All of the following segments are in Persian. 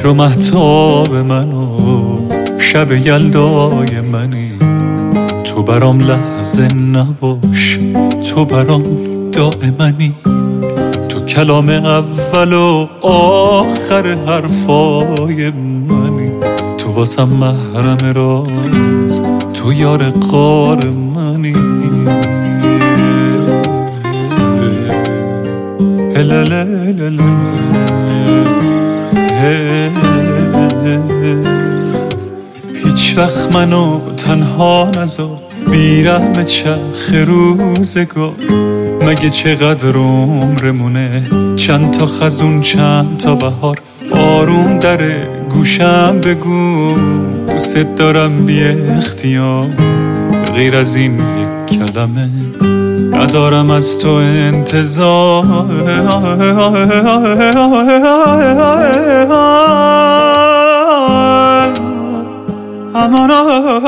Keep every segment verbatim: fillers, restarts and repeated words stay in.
مهر و مهتاب منو شب یلدای منی. تو برام لحظه نباش، تو برام دائمنی. تو کلام اول و آخر حرفای منی. تو واسم محرم راز، تو یار غار منی. هیچ وقت منو تنها نذار، بیرحم چرخ روزگار. مگه چقدر عمرمونه، چند تا خزون چند تا بهار. آروم در گوشم بگو دوست دارم بی اختیار. غیر از این یک کلمه ندارم از تو انتظار. امانا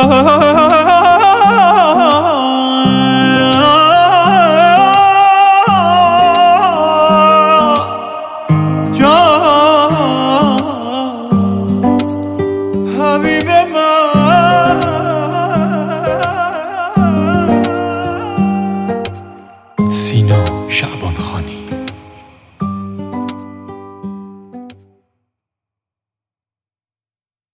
حبیب من. سینا شعبان